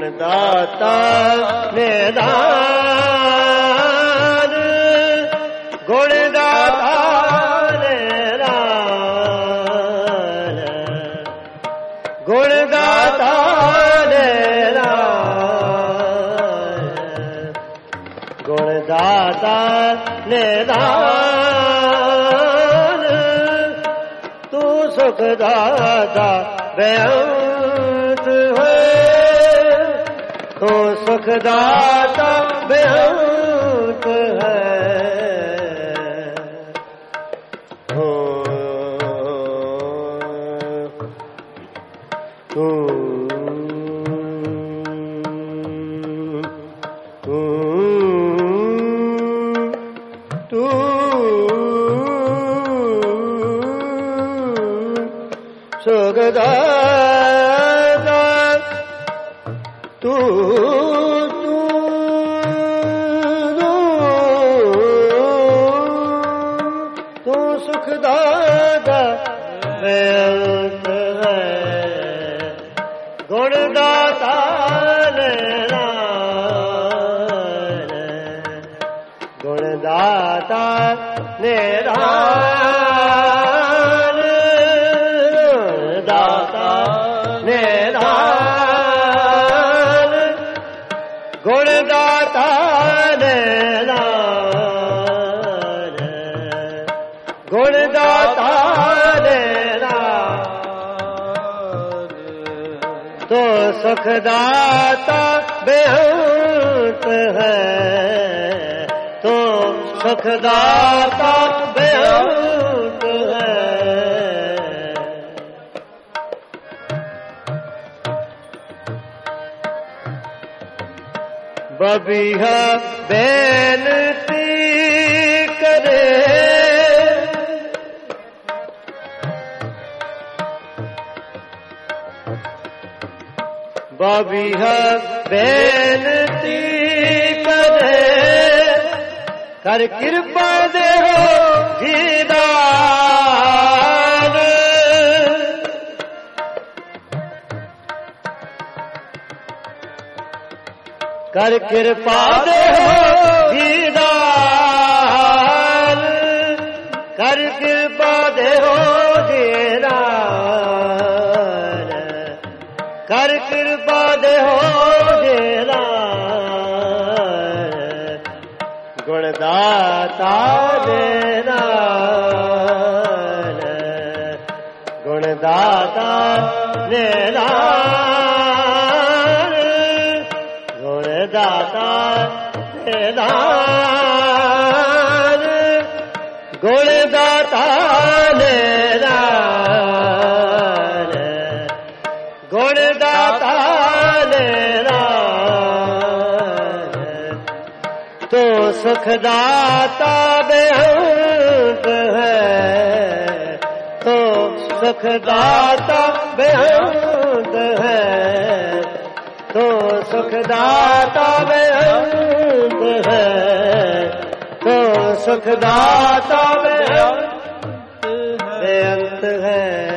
गुणदाता निदान गुणदाता निदान गुणदाता निदान गुणदाता निदान तू सुखदाता बेअंत है तो सुखदाता बेअंत है सुखदाता तू सुखदाता बेअंत है गुणदाता निदान गुणदाता निदान दाता निदान गुणदाता निदान गुणदाता निदान तो सुखदाता बेअंत है तो सुखदाता बेअंत है बबीहा बेनती करे बबीहा बेनती करे कर कृपा दे हो दीदार कर कृपा दे हो दीदार कर कृपा दे हो दीदार कर कृपा दे हो दीदार गुणदाता निदान गुणदाता निदान गुणदाता निदान गुणदाता निदान गुणदाता निदान तो सुखदाता बेअंत है तो सुखदाता बेअंत है तो सुखदाता बेअंत है तो सुखदाता बेअंत है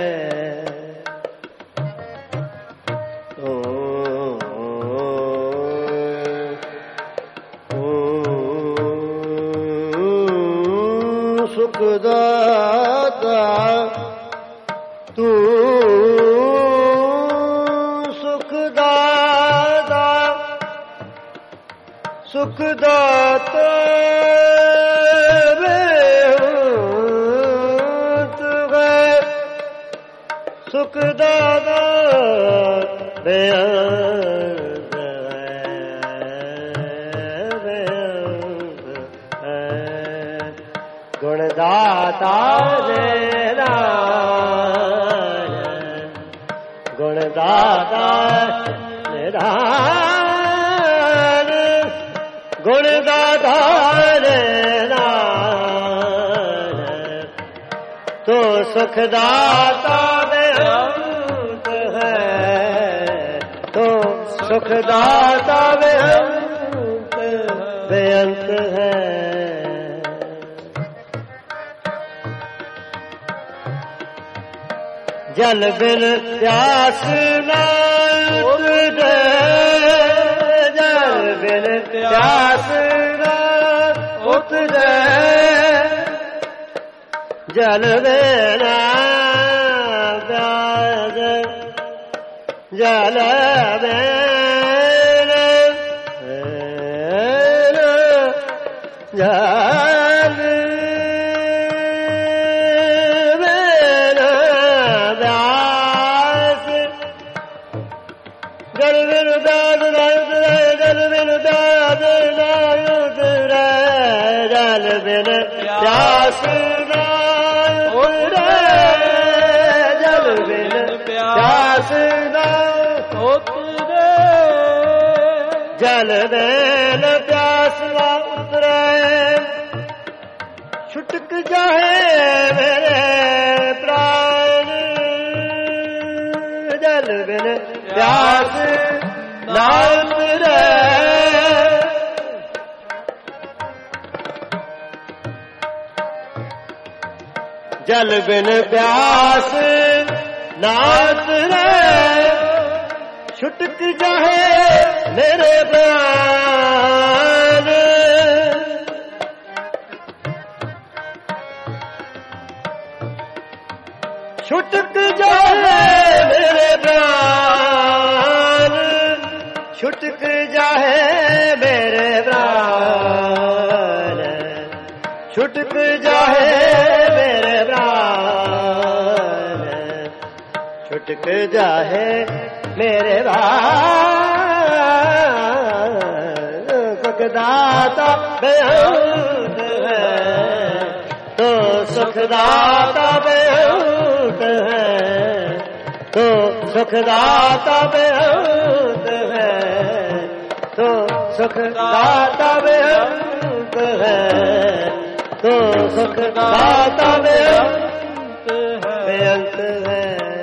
सुखदाता तू सुखदाता सुखदाता बेअंत है सुखदाता बेअंत है गुणदाता निदान गुणदाता निदान गुणदाता निदान तो सुखदाता बेअंत है तो सुखदाता बेअंत है जल बिन प्यास ना उतरे, जल बिन प्यास ना उतरे, जल बिना प्यास, जल बिन जल बिना प्यास, जल बिन प्यास ना उतरे, जल बिन प्यास ना उतरे, जल बिन प्यास ना उतरे, जल बिन प्यास ना उतरे, जल बिन प्यास ना उतरे, छुटक जाए मेरे प्राण, जल बिन प्यास ना उतरे, जल बिन प्यास ना उतरे, छुटक जाए मेरे प्राण, छुटक जाए मेरे प्राण, छुटक जाए मेरे प्राण, छुटक जाए मेरे प्राण, छुटक जाए मेरे प्राण, सुखदाता बेअंत है, तो सुखदाता बेअंत है, तो सुखदाता बेअंत है, तो सुखदाता बेअंत है, तो सुखदाता बेअंत है।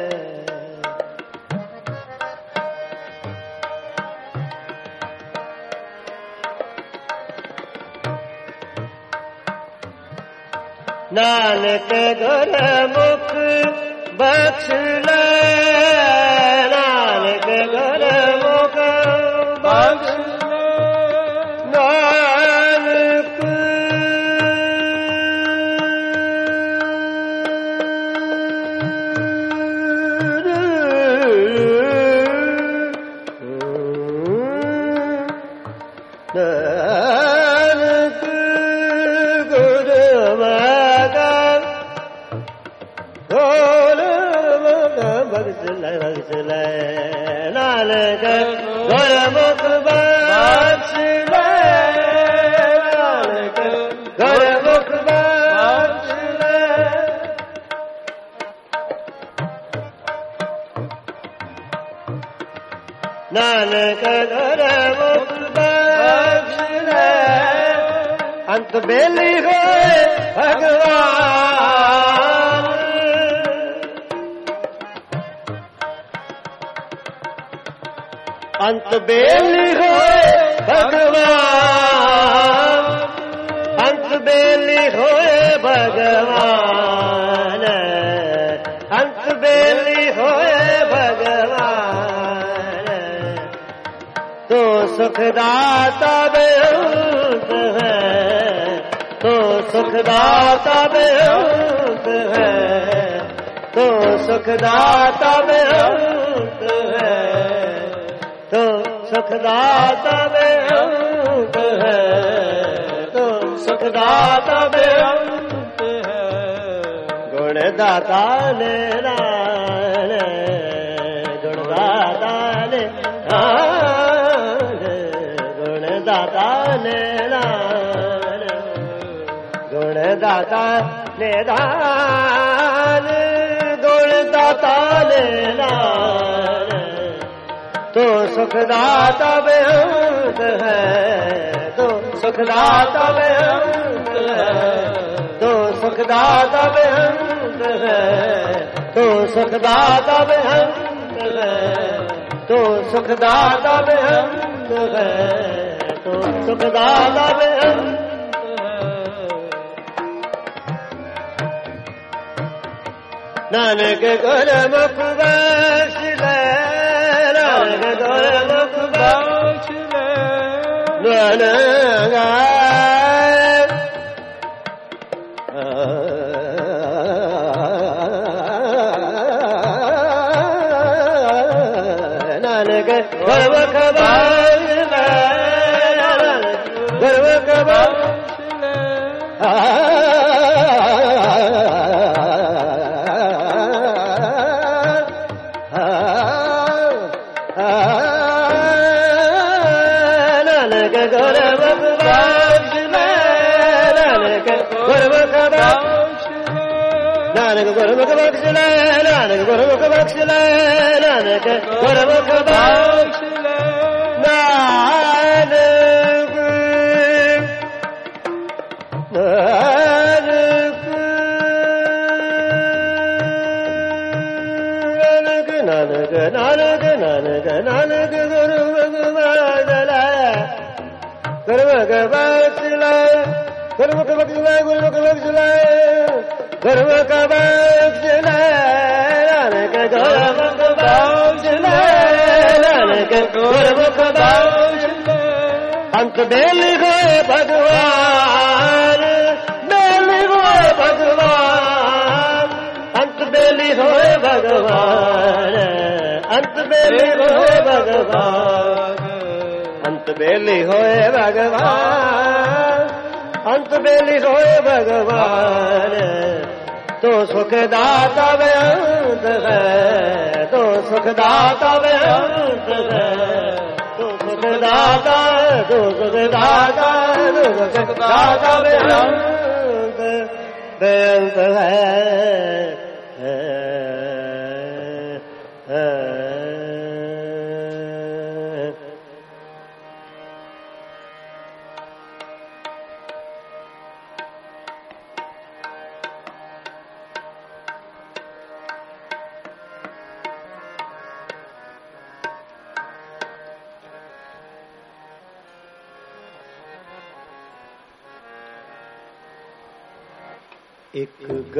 नानक गुर मुख बख्श ले, नानक गुर मुख बख्श ले, नानक नानक गुर मुख बख्श ले, नानक गुर मुख बख्श ले, नानक गुर मुख बख्श ले, अंत बेली होए भगवान, अंत बेली होए भगवान, अंत बेली होए भगवान, अंत बेली होए भगवान, तो सुखदाता बेअंत है, तो सुखदाता बेअंत है, तो सुखदाता बेअंत है, तो सुखदाता बेअंत है, तो सुखदाता बेअंत है। गुणदाता ने गुणदाता ने गुणदाता ने गुणदाता ने दान, गुणदाता ने तो सुखदाता बेअंत है, तो सुखदाता बेअंत है, तो सुखदाता बेअंत है, तो सुखदाता बेअंत है, तो सुखदाता बेअंत है, तो सुखदाता बेअंत है। ਨਾਨਕ ਗੁਰਮੁਖ ਬਖਸ਼ ਲੈ ਨਾਨਕ ਗੁਰਮੁਖ ਬਖਸ਼ ਲੈ ਨਾਨਕ ਨਾਨਕ ਗੁਰਮੁਖ ਬਖਸ਼ ਲੈ ਗੁਰਮੁਖ ਬਖਸ਼ ਲੈ ਨਾਨਕ ਗੁਰਮੁਖ ਬਖਸ਼ ਲੈ ਨਾਨਕ ਗੁਰਮੁਖ ਬਖਸ਼ ਨਾਨਕ ਗੁਰਮੁਖ ਬਖਸ਼ ਲੈ ਨਾਨਕ ਗੁਰਮੁਖ ਬਖਸ਼ ਲੈ ਨਾਨਕ ਗੁਰਮੁਖ ਬਖਸ਼ ਲੈ ਨਾਨਕ ਨਾਨਕ ਨਾਨਕ ਨਾਨਕ ਨਾਨਕ ਗੁਰਮੁਖ ਬਖਸ਼ ਲੈ ਗੁਰਮੁਖ ਬਖਸ਼ ਲੈ ਗੁਰਮੁਖ ਬਖਸ਼ ਲੈ ਗੁਰਮੁਖ ਬਖਸ਼ ਲੈ ਗੁਰਮੁਖ ਬਖਸ਼ ਲੈ ਨਾਨਕ ਗੁਰਮੁਖ ਬਖਸ਼ ਲੈ ਨਾਨਕ ਗੁਰਮੁਖ ਬਖਸ਼ ਲੈ ਅੰਤ ਬੇਲੀ ਹੋਏ ਭਗਵਾਨ ਬੇਲੀ ਹੋਏ ਭਗਵਾਨ ਅੰਤ ਬੇਲੀ ਹੋਏ ਭਗਵਾਨ ਅੰਤ ਬੇਲੀ ਹੋਏ ਭਗਵਾਨ ਅੰਤ ਬੇਲੀ ਹੋਏ ਭਗਵਾਨ ਅੰਤ ਬੇਲੀ ਹੋਏ ਭਗਵਾਨ ਤੂੰ ਸੁਖ ਦਾਤਾ ਬੇਅੰਤ ਹੈ ਤੂੰ ਸੁਖ ਦਾਤਾ ਬੇਅੰਤ ਹੈ ਤੂੰ ਸੁਖ ਦਾਤਾ ਤੂੰ ਸੁਖ ਦਾਤਾ ਤੂੰ ਸੁਖ ਦਾਤਾ ਬੇਅੰਤ ਬੇਅੰਤ ਹੈ ਇੱਕ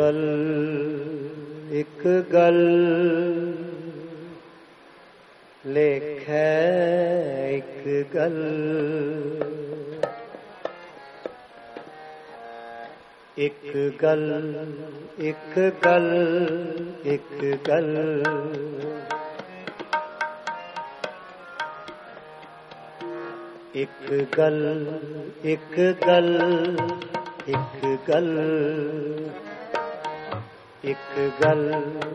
ਗੱਲ ਲੇਖੈ ਇੱਕ ਗੱਲ ਇੱਕ ਗੱਲ ਇੱਕ ਗੱਲ ਇੱਕ ਗੱਲ ਇੱਕ ਗੱਲ ਇੱਕ ਗੱਲ ਇੱਕ ਗੱਲ ਇੱਕ ਗੱਲ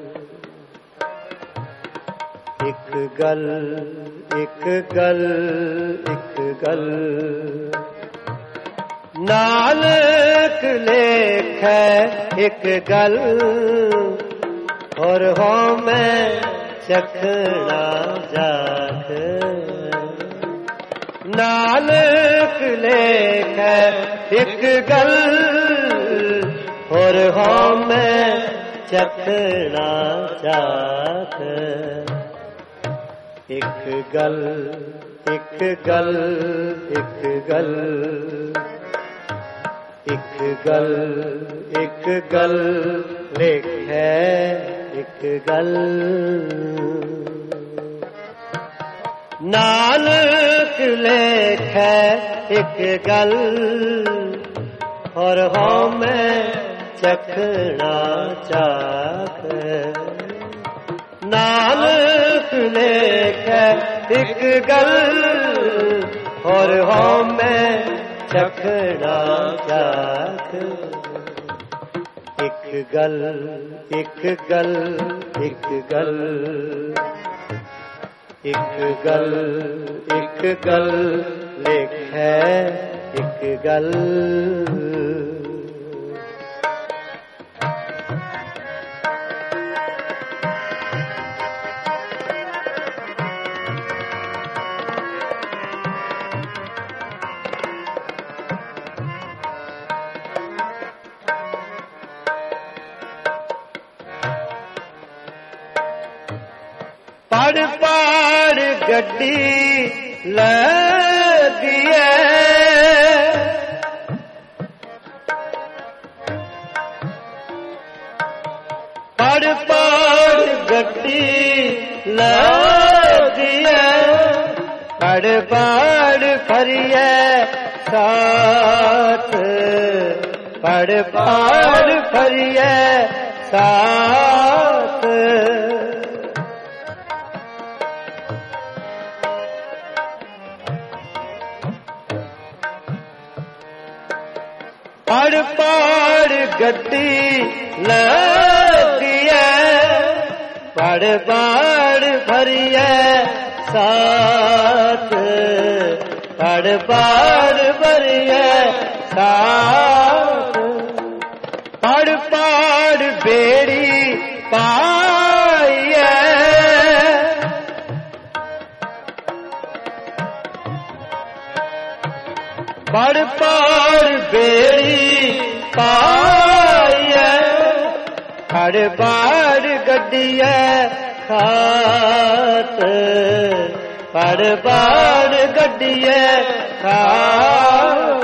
ਇੱਕ ਗੱਲ ਇੱਕ ਗੱਲ ਇੱਕ ਗੱਲ ਨਾਨਕ ਲੇਖੈ ਇੱਕ ਗੱਲ ਔਰ ਹੋ ਮੈਂ ਚਖਣਾ ਜਾਖ ਨਾਨਕ ਲੇਖੈ ਇੱਕ ਗੱਲ ਔਰ ਹੋ ਮੈਂ ਚਖਣਾ ਚਾਖ ਇੱਕ ਗੱਲ ਇੱਕ ਗੱਲ ਇੱਕ ਗੱਲ ਇੱਕ ਗੱਲ ਇੱਕ ਗੱਲ ਲੇਖੈ ਇੱਕ ਗੱਲ ਨਾਨਕ ਲੇਖੈ ਇੱਕ ਗੱਲ ਔਰ ਹੋ ਮੈਂ ਚਖਣਾ ਚਾਖ ਨਾਨਕ ਲੇਖੈ ਇੱਕ ਗੱਲ ਔਰ ਹੋ ਮੈਂ ਚਖਣਾ ਚਾਖ ਇੱਕ ਗੱਲ ਇੱਕ ਗੱਲ ਇੱਕ ਗੱਲ ਇੱਕ ਗੱਲ ਇੱਕ ਗੱਲ ਲੇਖੈ ਇੱਕ ਗੱਲ ਪੜ ਪੜ ਗੱਡੀ ਲੱਗੀ ਐ पढ़ पढ़ गड्डी लगिए पढ़ पढ़ फरिए साथ पढ़ पढ़ फरिए साथ पढ़ पढ़ गड्डी लगिए पढ़ पढ़ भरिए साथ पढ़ पढ़ भरिए साथ पढ़ पढ़ बेड़ी पाइए पढ़ पढ़ बेड़ी पाइए पढ़ पढ़ गड्डिए खात पढ़ पढ़ गड्डिए खात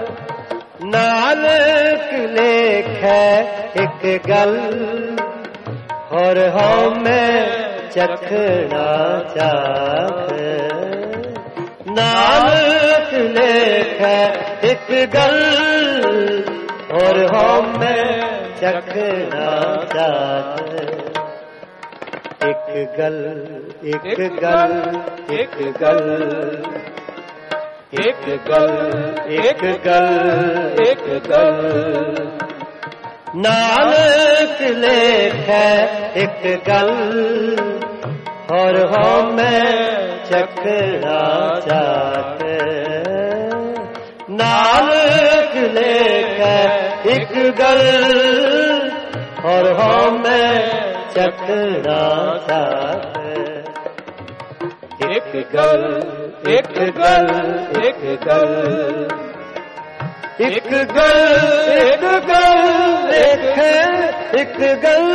नानक लेखे एक गल और हमें चखना चाख नानक लेखे एक गल और हमें चखना चाख एक गल एक गल एक गल एक गल एक गल एक गल नानक लेखे एक गल और हमें चखना चाहत नानक लेखे एक गल और हमें चखना चाहत एक गल एक गल एक गल एक गल एक गल एक गल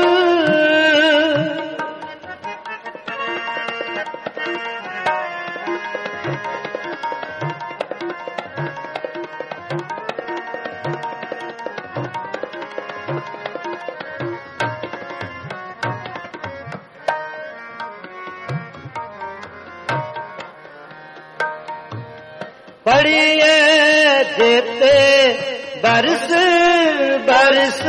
पढ़िए देते बरस बरस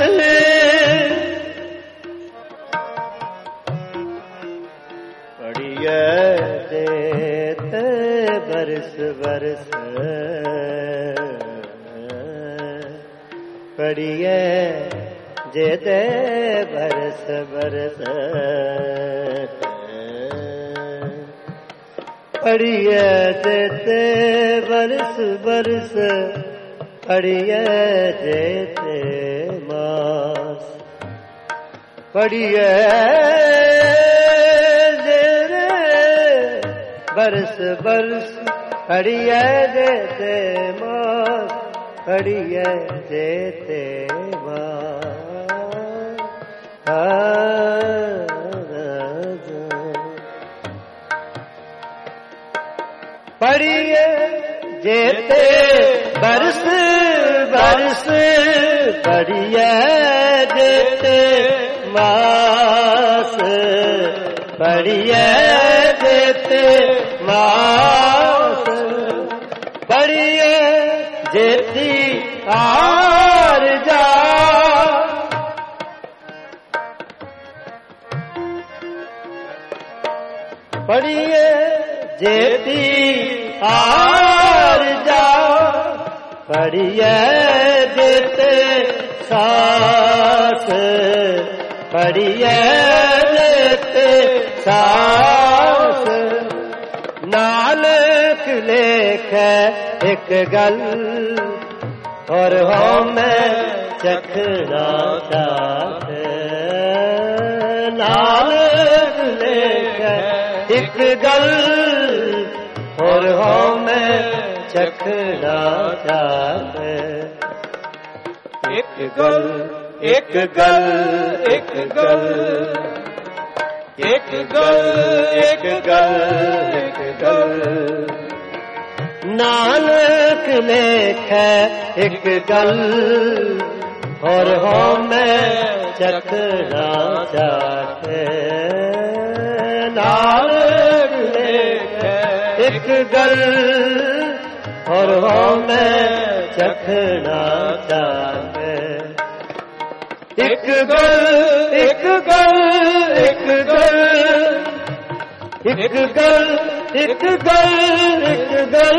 पढ़िए देते बरस बरस पढ़िए देते बरस बरस पढ़िए देते बरस बरस पढ़िए देते मास पढ़िए देते बरस बरस पढ़िए देते मास पढ़िए देते पढ़िए जेते बरस बरस पढ़िए जेते मास पढ़िए जेते मास पढ़िए जेती आर जा पढ़िए जेती आर जा पढ़िए देते सास पढ़िए देते सास नानक लेखे एक गल और हमें चखना चाहत नानक लेखे एक गल और हमें चखना चाहत एक गल एक गल एक गल एक गल एक गल एक गल नानक लेखे एक गल और हमें चखना चाहे नानक लेखे एक गल और हो मैं चखना चाहे एक गल एक गल एक गल एक गल एक गल एक गल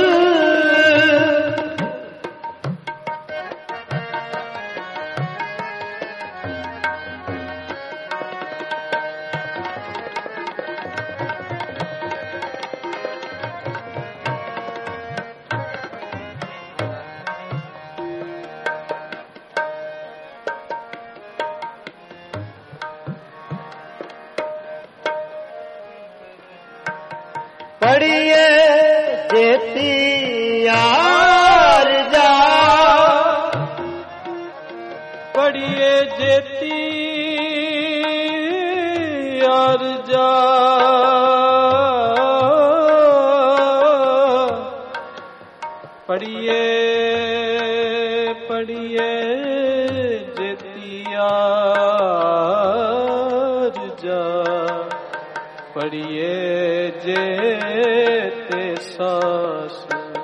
पढ़िए जेती यार जा पढ़िए जेती यार जा पढ़िए पढ़िए जेती यार जा पढ़िए जेते सास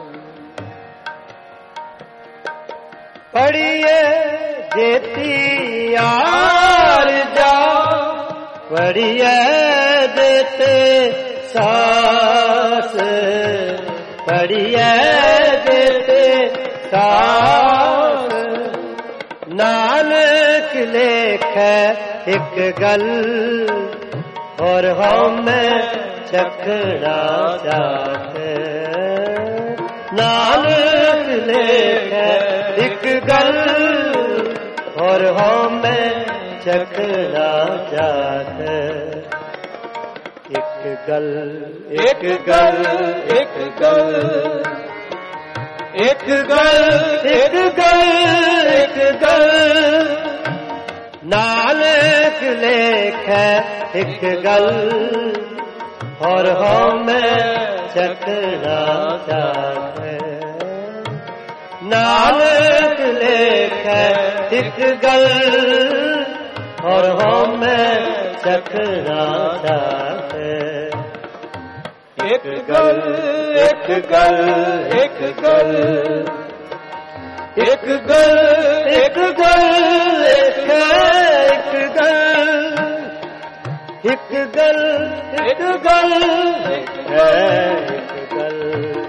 पढ़िए जेती यार जा पढ़िए जेते सास पढ़िए जेते सास नानक लेखे एक गल और हम चखना चाहे नानक लेखे एक गल और हम चखना चाहे एक गल एक गल एक गल एक गल एक गल एक गल नानक लेखे एक गल और हम चखना चाहे नानक लेखे एक गल और हम चखना चाहे एक गल एक गल एक गल एक गल एक गल एक गल एक गल एक गल एक गल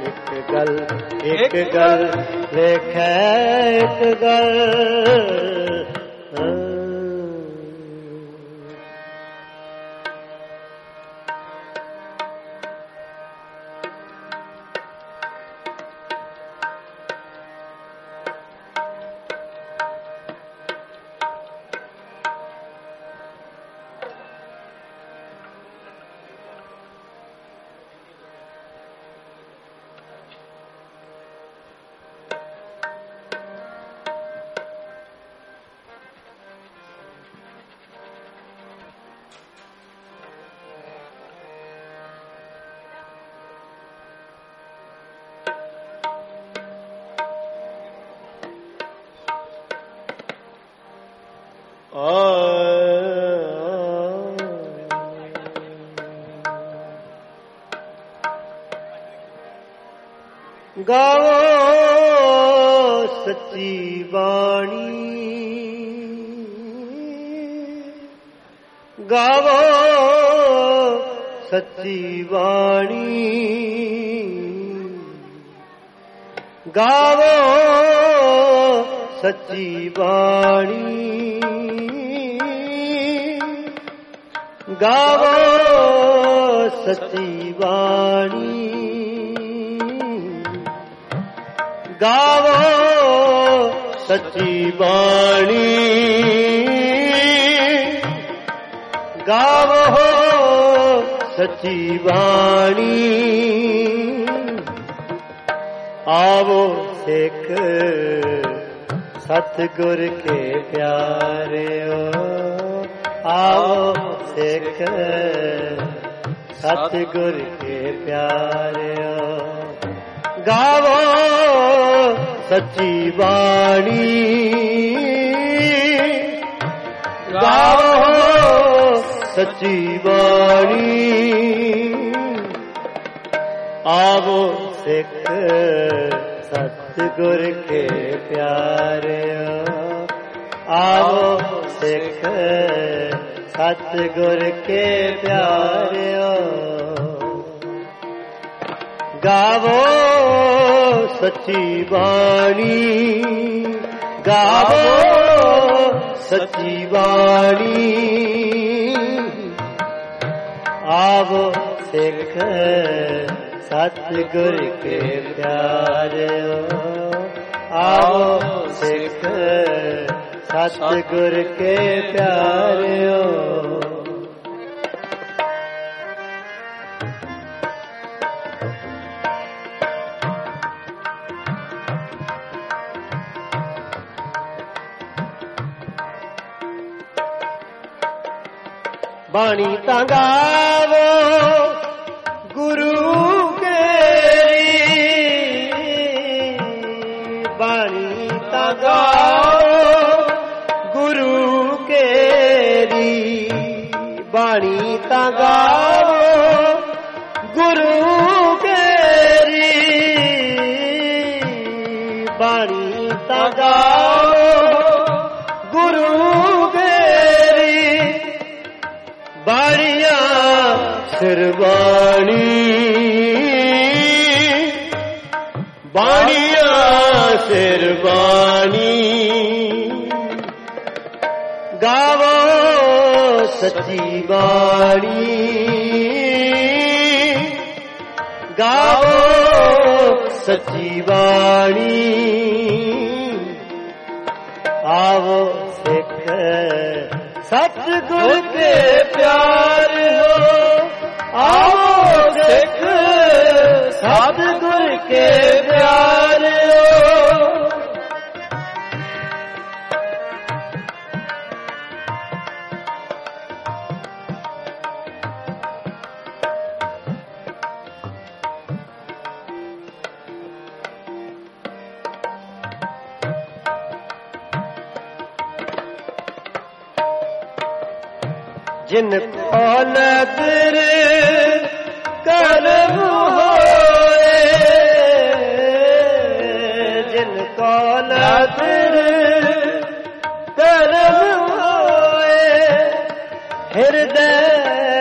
एक गल लेखे एक गल गाओ सच्ची बाणी गाओ सच्ची बाणी गाओ सच्ची बाणी गाओ सच्ची बाणी गावो सच्ची बाणी गावो सच्ची बाणी आवो सिख सतगुर के प्यारे आओ सिख सतगुर के प्यारे गावो सच्ची बाणी गावो सच्ची बाणी आवो सिख सतगुर के प्यारे आवो सिख सतगुर के प्यारे गावो सच्ची बाणी गावो सच्ची बाणी आवो सिख सतगुर के प्यारे आओ सिख सतगुर के प्यारे बाणी तंगावो गुरु गुरु केरी बाणी तगावो गुरु केरी बाणी तगावो गुरु केरी बाणिया सिरबाणी बाणिया सिरबाणी गावो सच्ची बाणी गावो सच्ची बाणी आवो सिख सतगुर के प्यार हो आओ सिख सतगुर के प्यार हो जिन नजर करम होए जिन नजर करम होए हृदय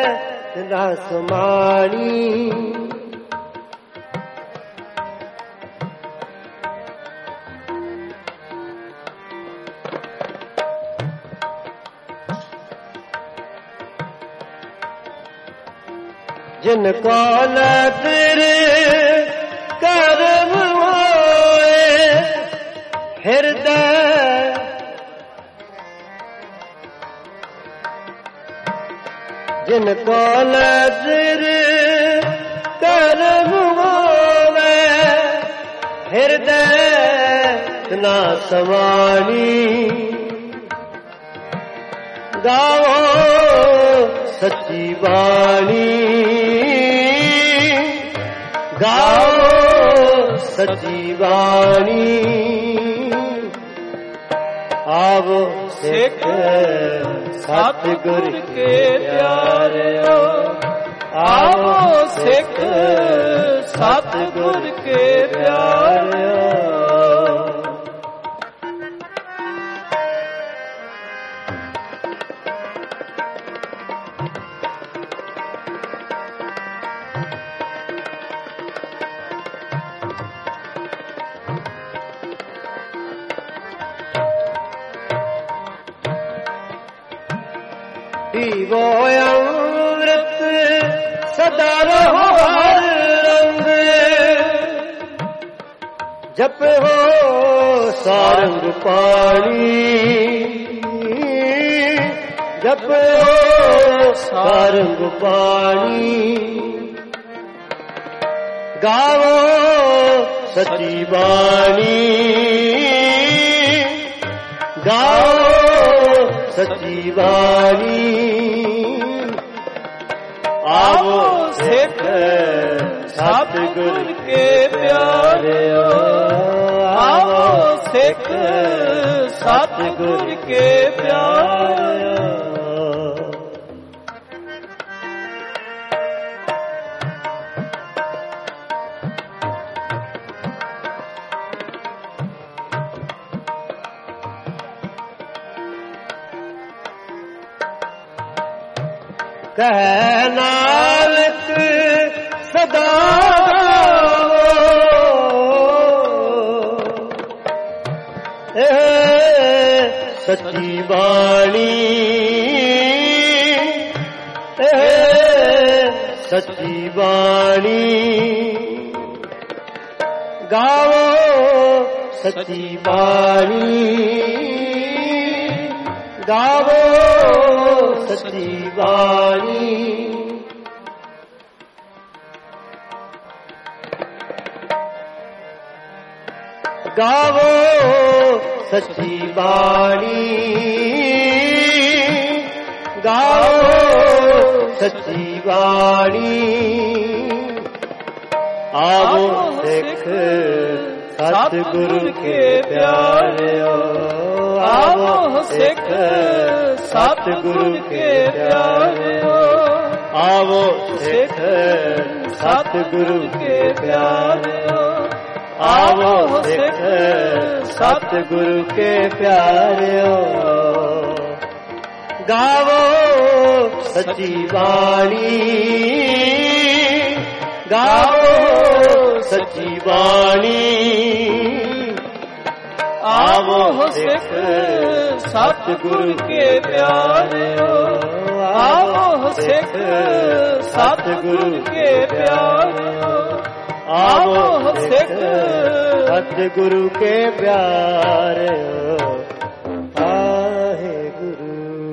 रसमानी जिनको नजर करम होए हृदय जिनको नजर करम होए हृदय ना समानी गाओ सच्ची बाणी गाओ सच्ची बाणी आवो सिख सतगुर के प्यारे आओ सिख सतगुर के प्यारे पीवो अमृत सदा रहो हर रंग जप हो सारंग पानी जप हो सारंग पानी गाओ सच्ची बाणी गाओ सच्ची बाणी आओ सिख सतगुर के प्यारे आओ सिख सतगुर के प्यारे कह नानक सदा सच्ची बाणी सच्ची बाणी गाओ सच्ची बाणी गाओ सच्ची बाणी गाओ सच्ची बाणी गाओ सच्ची बाणी आओ सिख सतगुरु के प्यारे आओ सिख सतगुरु के प्यारे आओ सिख सतगुरु के प्यारे आओ सिख सतगुरु के प्यारे गावो सच्ची बाणी गावो सच्ची बाणी आवो सिख सतगुरु के प्यारे आवो सिख सतगुरु के प्यारे आवो सिख सतगुरु के प्यारे आहे गुरु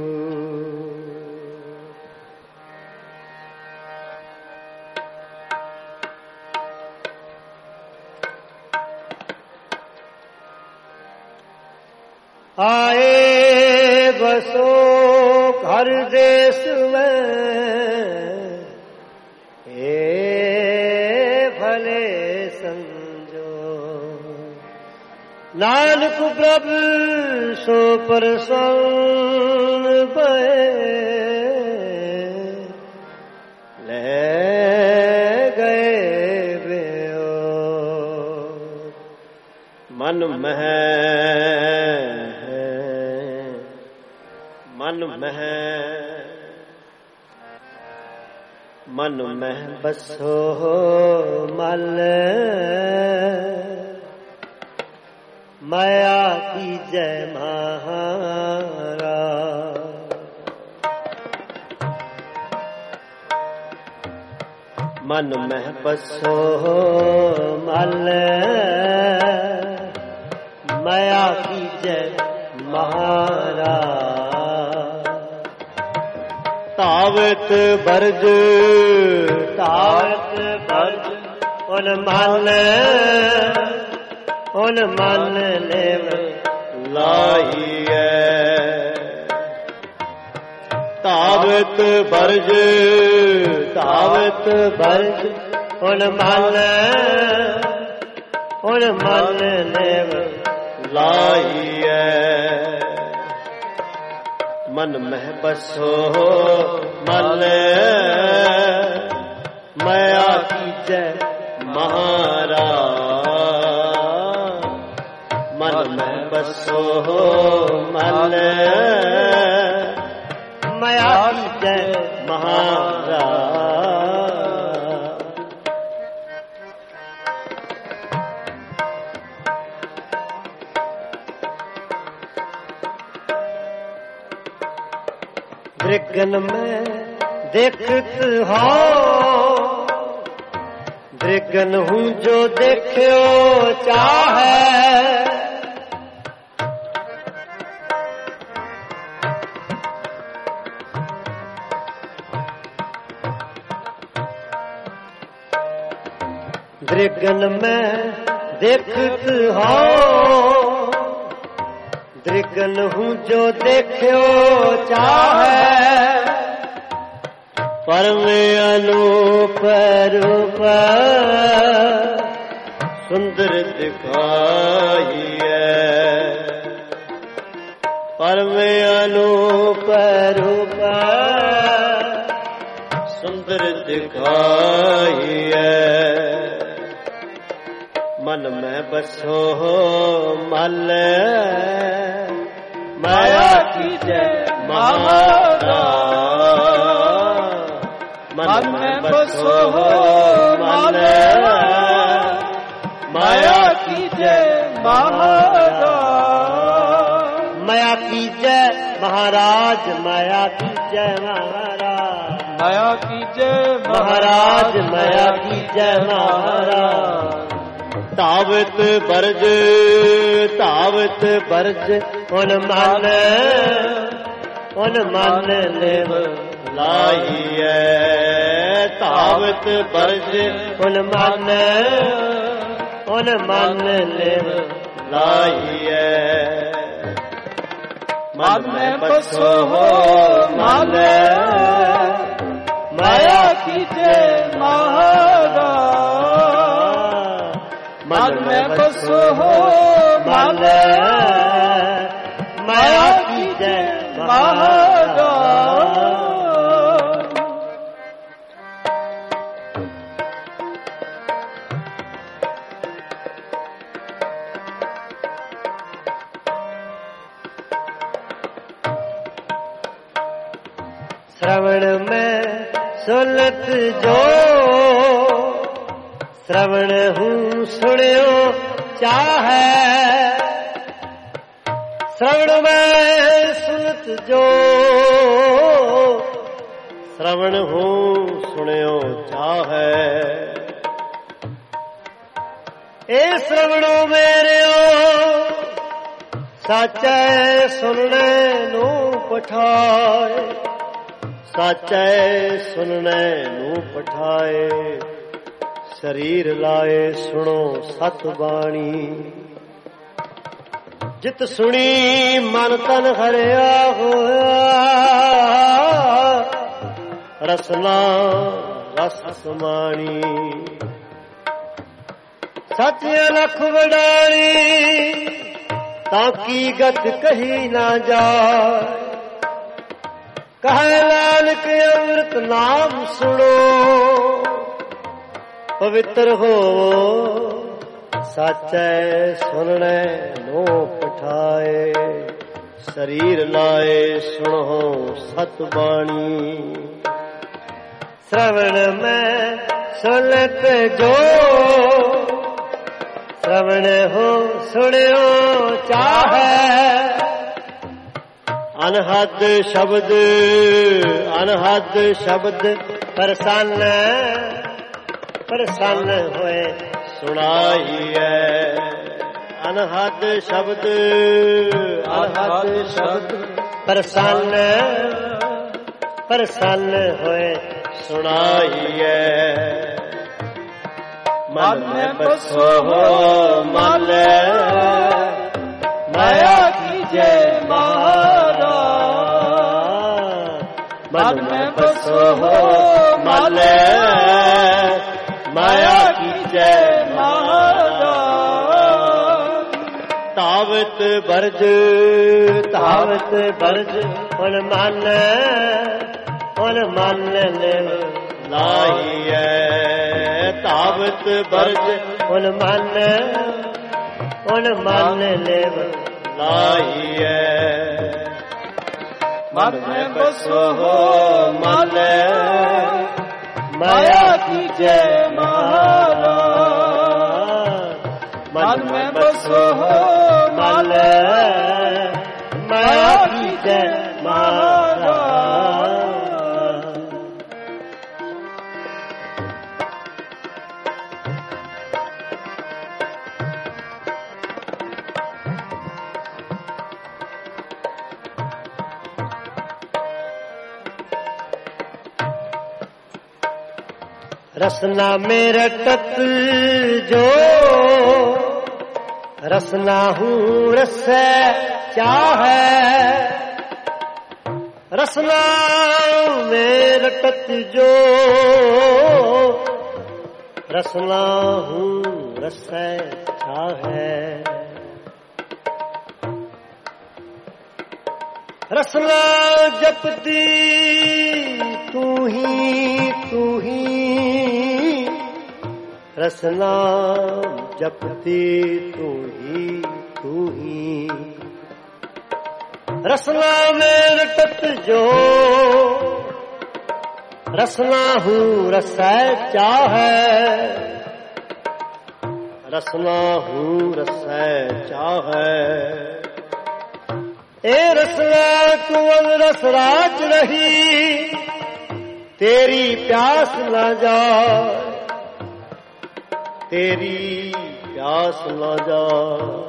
आए बसो घर देश में भले समझो नानक प्रभु सो प्रसन्न भये ले गए बेओ मन में मन में बसो मल माया की जय महारा मन में बसो मल माया की जय महारा तावत बरज उन मन लेव लाइए तावत बरज उन मन लेव लाइए मन में बसो मल माया की जय महारा मन में बसो मल माया की जय महारा दृगन में देखत हो दृगन हूँ जो देखो चाहे दृगन में देखत हो दृगन हूँ जो देखो चाहे परम अनूप रूप सुंदर दिखाइए परम अनूप रूप सुंदर दिखाइए मन में बसो मल माया की जय महारा मन में बसो मल माया कीजे महाराज, माया कीजे महाराज, माया कीजे महाराज, माया कीजे महाराज, माया कीजे महाराज। तावत बरज, तावत बरज उन मन लेव लाइए। तावत बरज उन मन लेव लाइए। मन में बसो मल माया कीजे महाराज, मन में बसो मल माया कीजे महाराज। श्रवण में सुनत जो, श्रवण हूँ सुनियो चाहे। श्रवण में सुनत जो, श्रवण हूँ सुनियो चाहे। ए श्रवणो मेरियो साचे सुनने नू पठाए। साचे सुनने नू पठाए। शरीर लाए सुनो सत बाणी। जित सुनी मन तन हरिया होया। रसना रस समाणी। सच लख वडाणी ताकी गत कही ना जाए। कहे नानक अमृत नाम सुनो। पवित्र हो साचे सुनने नो पठाए। शरीर लाए सुनो सत बाणी। श्रवण में सुनत जो, श्रवण हो सुनियो चाहे। अनहद शब्द, अनहद शब्द प्रसन्न प्रसन्न होए सुनाइए। अनहद शब्द, अनहद शब्द प्रसन्न प्रसन्न होए सुनाइए। मन में बसो मल माया कीजे महाराज। मन में बसो मल माया कीजे महाराज। तावत बरज, तावत बरज उन मन लेव लाइए। तावत बरज उन मन लेव लाइए। मन में बसो मल माया कीजे महाराज। मन में बसो मल माया कीजे महाराज। रसना में रटत जो, रसना हूँ रस चाहे। रसना में रटत जो, रसना हूँ रस चाहे। रसना जपती तू ही। रसना जपती तू ही। रसना में रटत जो, ਰਸਨਾ ਹੂੰ ਰਸੈ ਚਾਹੈ, ਰਸਨਾ ਹੂੰ ਰਸੈ ਚਾਹੈ। ਇਹ ਰਸਨਾ ਕੁਵਨ ਰਸ ਰਾਜ ਰਹੀ, ਤੇਰੀ ਪਿਆਸ ਨਾ ਜਾਏ, ਤੇਰੀ ਪਿਆਸ ਨਾ ਜਾਏ।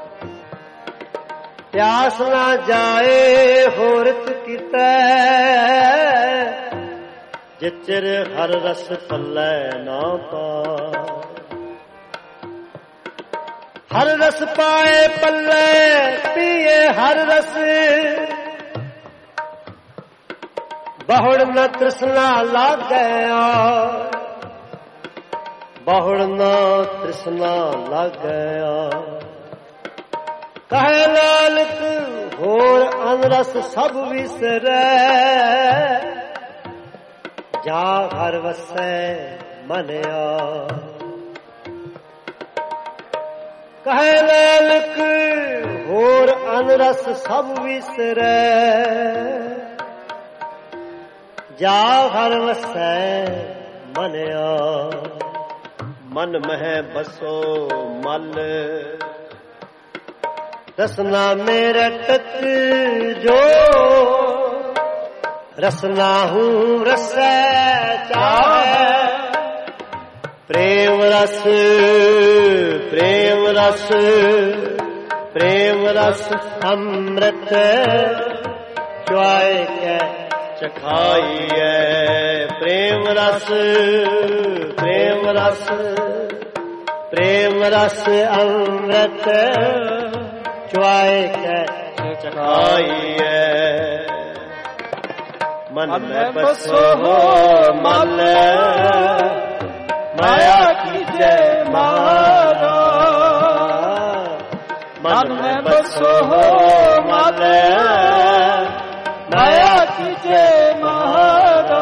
ਪਿਆਸ ਨਾ ਜਾਏ ਹੋਰਤ ਕੀਤੈ, ਜਿਚਰ ਹਰ ਰਸ ਪੱਲੇ ਨਾ ਪਾਏ। ਹਰ ਰਸ ਪਾਏ ਪੱਲੇ ਪੀਏ ਹਰ ਰਸ, ਬਹੁੜ ਨ ਤ੍ਰਿਸ਼ਨਾ ਲਾਗਿਆ, ਬਹੁੜ ਨ ਤ੍ਰਿਸ਼ਨਾ ਲਾਗਿਆ। ਕਹੈ ਨਾਨਕ ਹੋਰ ਅਨਰਸ ਸਭ ਵਿਸਰੈ, ਜਾ ਹਰ ਵਸੈ ਮਨਿਆ। ਕਹੈ ਨਾਨਕ ਹੋਰ ਅਨਰਸ ਸਭ ਵਿਸਰੈ, ਜਾ ਹਰ ਵਸੈ ਮਨਿਆ। ਮਨ ਮਹਿ ਬਸੋ ਮਲ, ਰਸਨਾ ਮੇਰਾ ਟਚ ਜੋ। ਰਸਨਾ ਹੂੰ ਰਸੈ ਚਾਹੈ, ਪ੍ਰੇਮ ਰਸ ਪ੍ਰੇਮ ਰਸ ਪ੍ਰੇਮ ਰਸ ਅੰਮ੍ਰਿਤ ਚੁਆਏ ਕੈ ਚਖਾਈਐ। ਪ੍ਰੇਮ ਰਸ ਪ੍ਰੇਮ ਰਸ ਪ੍ਰੇਮ ਰਸ ਅੰਮ੍ਰਿਤ ਚੁਆਏ ਕੈ ਚਖਾਈਐ। ਮਨ ਮੈਂ ਬਸੋ ਮਲ, ਮਾਇਆ ਕੀਜੈ ਮਾਰਾ। ਮਨ ਮੈਂ ਬਸੋ ਮਲ, ਮਾਇਆ ਕੀਜੈ ਮਾਰਾ।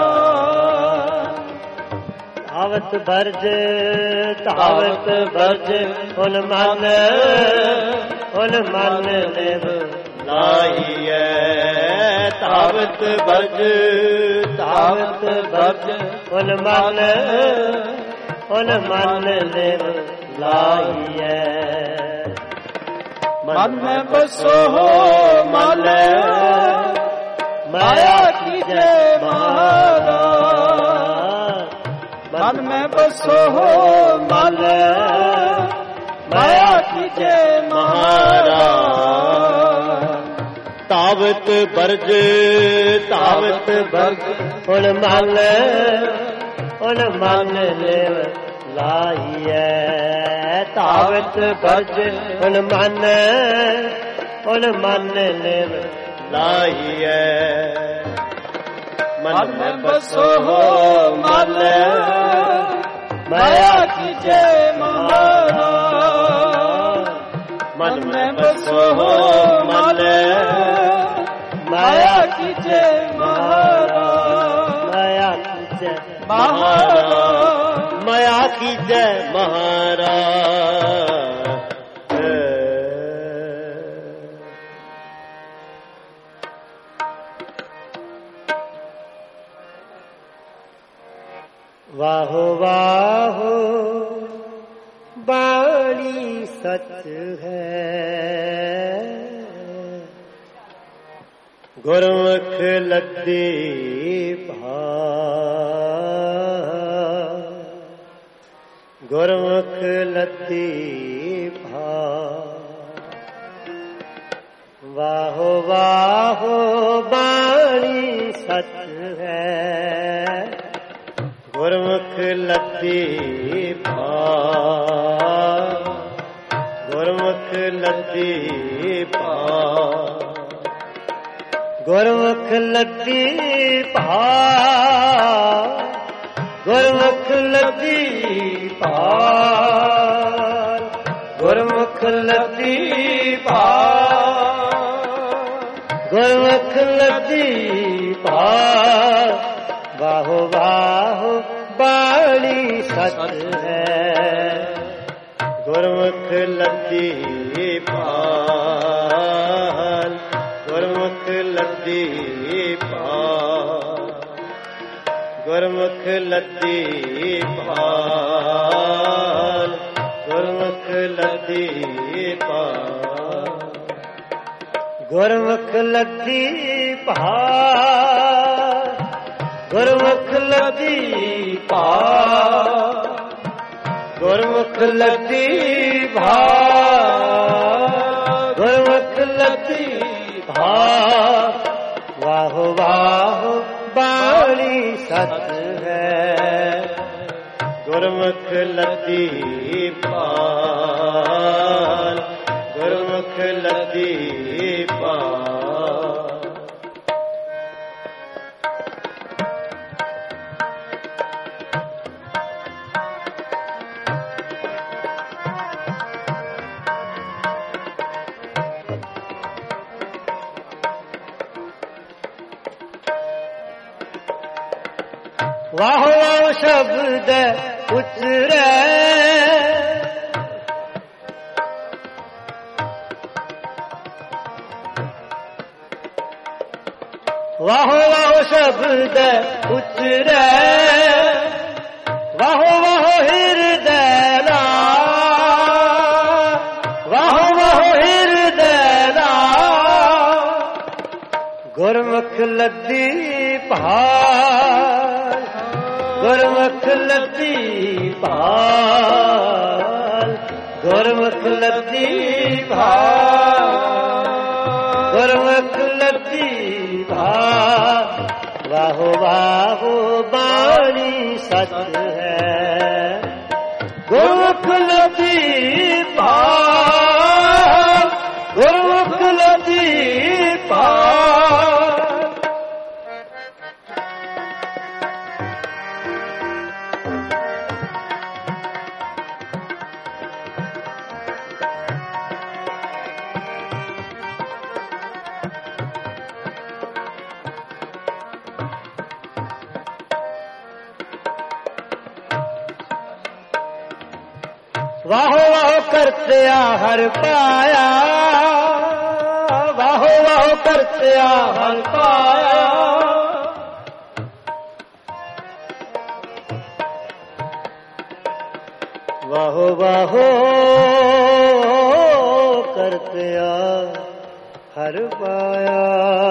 ਧਾਵਤ ਬਰਜ ਧਾਵਤ ਬਰਜ ਹੁਨ ਮਨ, ਹੁਨ ਮਨ ਲਿਵ ਲਾਈਐ। ਧਾਵਤ ਬਰਜ ਧਾਵਤ ਬਰਜ ਹੁਨ ਮਨ, ਹੁਨ ਮਨ ਲਿਵ ਲਾਈਐ। ਮਨ ਮੈਂ ਬਸੋ ਮਲ, ਮਾਇਆ ਕੀਜੈ ਮਾਰਾ। ਮਨ ਮੈਂ ਬਸੋ ਮਲ, ਮਾਇਆ ਕੀਜੈ ਮਾਰਾ। ਧਾਵਤ ਬਰਜ ਧਾਵਤ ਬਰਜ ਹੁਣ ਮਨ, ਹੁਣ ਮਨ ਲਿਵ ਲਾਈਐ। ਧਾਵਤ ਬਰਜ ਹੁਣ ਮਨ, ਹੁਣ ਮਨ ਲਿਵ ਲਾਈਐ। ਮਨ ਮੈਂ ਬਸੋ ਮਲ, ਮਾਇਆ ਕੀਜੈ ਮਾਰਾ। ਮਨ ਮੈਂ ਬਸੋ ਮਲ, ਮਾਇਆ ਕੀਜੈ ਮਾਰਾ। ਮਾਇਆ ਕੀਜੈ ਮਾਰਾ, ਮਾਇਆ ਕੀਜੈ ਮਾਰਾ। ਵਾਹੋ ਵਾਹੋ ਬਾਣੀ ਸੱਚ ਹੈ, ਗੁਰਮੁਖ ਲੱਦੀ ਭਾ। ਗੁਰਮੁਖ ਲੱਦੀ ਭਾ। ਵਾਹੋ ਵਾਹੋ ਬਾਣੀ ਸੱਚ ਹੈ, ਗੁਰਮੁਖ ਲੱਦੀ ਭਾ। ਗੁਰਮੁਖ ਲੱਦੀ ਭਾ। ਗੁਰਮੁਖ ਲੱਦੀ ਭਾ। ਗੁਰਮੁਖ ਲੱਦੀ ਭਾ। ਗੁਰਮੁਖ ਲੱਦੀ ਭਾ। ਗੁਰਮੁਖ ਲੱਦੀ ਭਾ। ਵਾਹੋ ਵਾਹੋ ਬਾਣੀ ਸੱਚ ਹੈ, ਗੁਰਮੁਖ ਲੱਦੀ ਭਾਲ। ਗੁਰਮੁਖ ਲੱਦੀ ਭਾਲ। ਗੁਰਮੁਖ ਲੱਦੀ ਭਾਲ, ਗੁਰਮੁਖ ਲੱਦੀ ਭਾਲ, ਗੁਰਮੁਖ ਲੱਦੀ ਭਾਲ, ਗੁਰਮੁਖ ਲੱਦੀ ਭਾਲ, ਗੁਰਮੁਖ ਲੱਦੀ ਭਾਲ, ਗੁਰਮੁਖ ਲੱਦੀ ਭਾਲ। ਵਾਹੋ ਵਾਹੋ ਬਾਣੀ ਸਤ ਹੈ, ਗੁਰਮੁਖ ਲੱਦੀ ਭਾਲ, ਗੁਰਮੁਖ ਲੱਦੀ ਭਾਲ। ਵਾਹੋ ਵਾਹੋ ਸ਼ਬਦ ਉਚਰੈ, ਵਾਹੋ ਵਾਹੋ ਸ਼ਬਦ ਉਚਰੈ, ਵਾਹੋ ਵਾਹੋ ਹਿਰਦੈ ਲਾਇ, ਵਾਹੋ ਵਾਹੋ ਹਿਰਦੈ ਲਾਇ। ਗੁਰਮੁਖ ਲੱਦੀ ਭਾਲ, ਗੁਰਮੁਖ ਲੱਦੀ ਭਾਲ, ਗੁਰਮੁਖ ਲੱਦੀ ਭਾਲ, ਗੁਰਮੁਖ ਲੱਦੀ ਭਾਲ। ਵਾਹੋ ਵਾਹੋ ਬਾਣੀ ਸਤ ਹੈ, ਗੁਰਮੁਖ ਲੱਦੀ ਭਾਲ, ਗੁਰਮੁਖ ਲੱਦੀ ਭਾਲ। ਵਾਹੋ ਵਾਹੋ ਕਰਤਿਆ ਹਰ ਪਾਇਆ, ਵਾਹੋ ਵਾਹੋ ਕਰਤਿਆ ਹਰ ਪਾਇਆ। ਵਾਹੋ ਵਾਹੋ ਕਰਤਿਆ ਹਰ ਪਾਇਆ।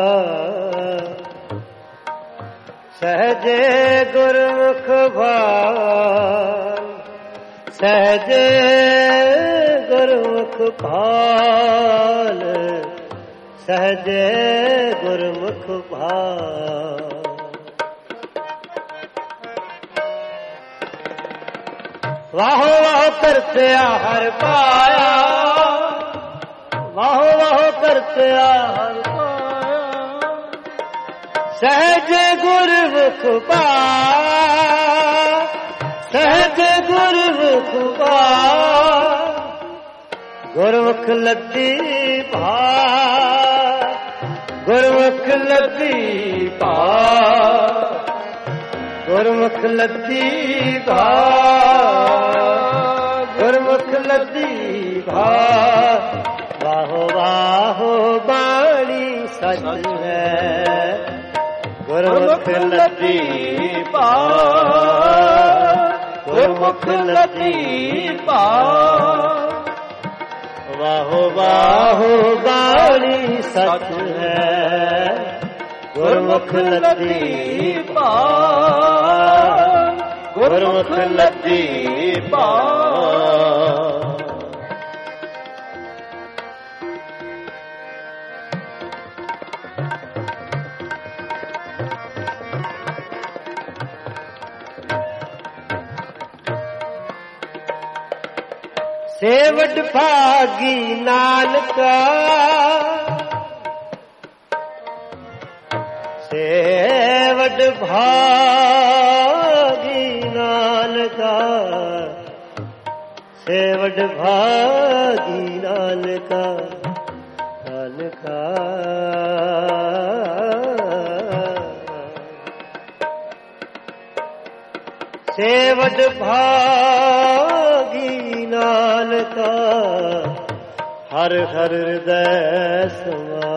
ਸਹਜੇ ਗੁਰਮੁਖ ਭਾਲ, ਸਹਜੇ ਗੁਰਮੁਖ ਭਾਲ, ਸਹਜੇ ਗੁਰਮੁਖ ਭਾਲ। ਵਾਹੋ ਵਾਹੋ ਕਰਤਿਆ ਹਰ ਪਾਇਆ, ਵਾਹੋ ਵਾਹੋ ਕਰਤਿਆ ਹਰ ਪਾਇਆ। ਸਹਜ ਗੁਰਮੁਖ ਭਾਲ, ਸਹਜ ਗੁਰਮੁਖ ਭਾਲ। ਗੁਰਮੁਖ ਲੱਦੀ ਭਾਲ, ਗੁਰਮੁਖ ਲੱਦੀ ਭਾਲ, ਗੁਰਮੁਖ ਲੱਦੀ ਭਾਲ, ਗੁਰਮੁਖ ਲੱਦੀ ਭਾਲ। ਵਾਹੋ ਵਾਹੋ ਬਾਣੀ ਸਚ ਹੈ, ਗੁਰਮੁਖ ਲੱਦੀ ਭਾਲ, ਗੁਰਮੁਖ ਲੱਦੀ ਭਾਲ। ਵਾਹੋ ਵਾਹੋ ਬਾਣੀ ਸਚ ਹੈ, ਗੁਰਮੁਖ ਲੱਦੀ ਭਾਲ, ਗੁਰਮੁਖ ਲੱਦੀ ਭਾਲ। ਸੇਵਡ ਭਾਗੀ ਨਾਨਕਾ, ਸੇਵਡ ਭਾਗੀ ਨਾਨਕਾ, ਸੇਵਡ ਭਾਗੀ ਨਾਨਕਾ, ਨਾਨਕਾ। ਸੇਵਡ ਭਾਗੀ ਨਾਨਕਾ, ਹਰ ਹਰ ਹਿਰਦੈ ਸਮਾ।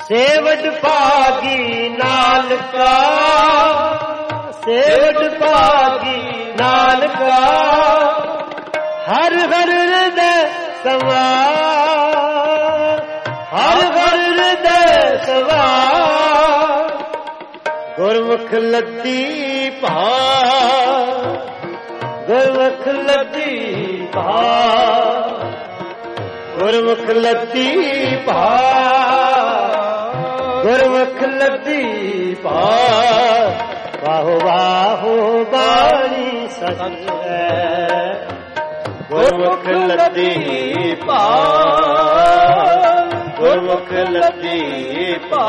सेवट भागी नानका, सेवट भागी नानका, हर हर हृदय समा, हर हर हृदय समा, गुरमुख लद्दी पा, गुरमुख लद्दी पा, गुरमुख लद्दी पा, गुरमुख लद्दी पा, वाहो वाहो बाणी सच है, गुरमुख लद्दी पा, गुरमुख लद्दी पा,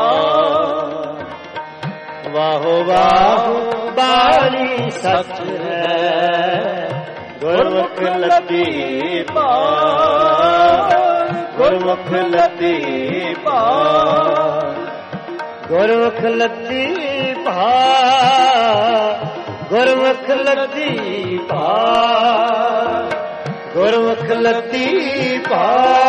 वाहो वाहो बाणी सच है, गुरमुख लद्दी पा, गुरमुख लद्दी पा, गुरमुख लद्दी पा, गुरमुख लद्दी पा, गुरमुख लद्दी पा,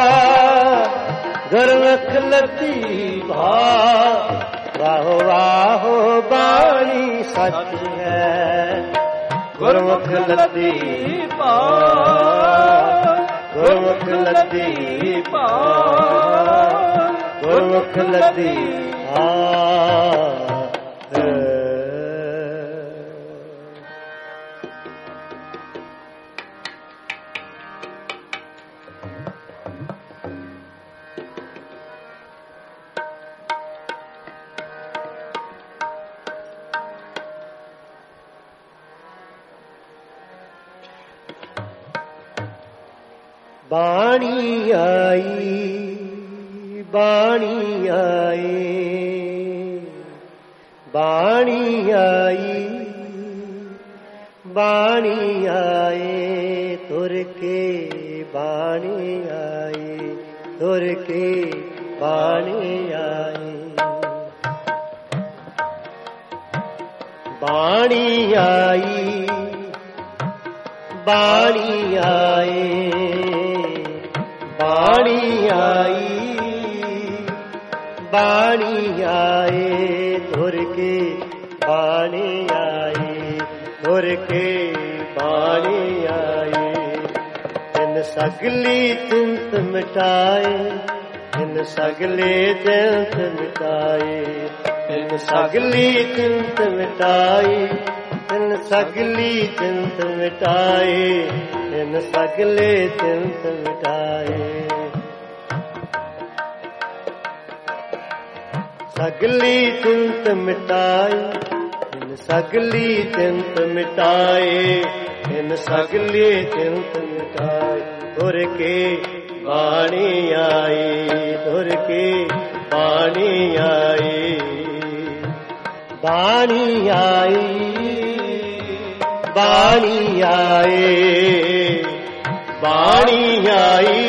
गुरमुख लद्दी पा, वाहो वाहो बाणी सच है, गुरमुख लद्दी पा, गुरमुख लद्दी पा, गुरमुख लद्दी पा। बाणी आई, बाणी आई, बाणी आई, बाणी आए तुर के, बाणी आए तुर के, बाणी आए, बाणी आई, बाणी आए, बाणी आई, बाणी आए तुर के, बाणी आए तुर के, बाणी आए, इन सगली चिंत मिटाए, इन सगले चिंत मिटाए, इन सगली चिंत मिटाए, इन सगली चिंत मिटाए, इन सगले चिंत मिटाए, सगली चिंत मिटाए, इन सगली चिंत मिटाए, इन सगली चिंत मिटाए, तुर के बाणी आई, तुर के बाणी आई, बाणी आई, बाणी आए, बाणी आई,